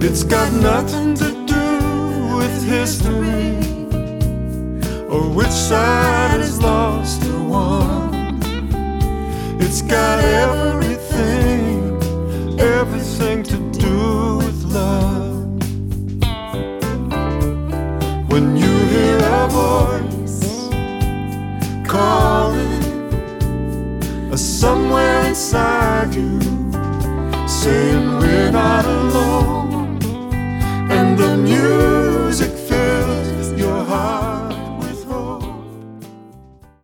It's got nothing to do with history or which side is lost or won. It's got everything, everything to do with love. When you hear a voice calling somewhere inside you, saying we're not alone,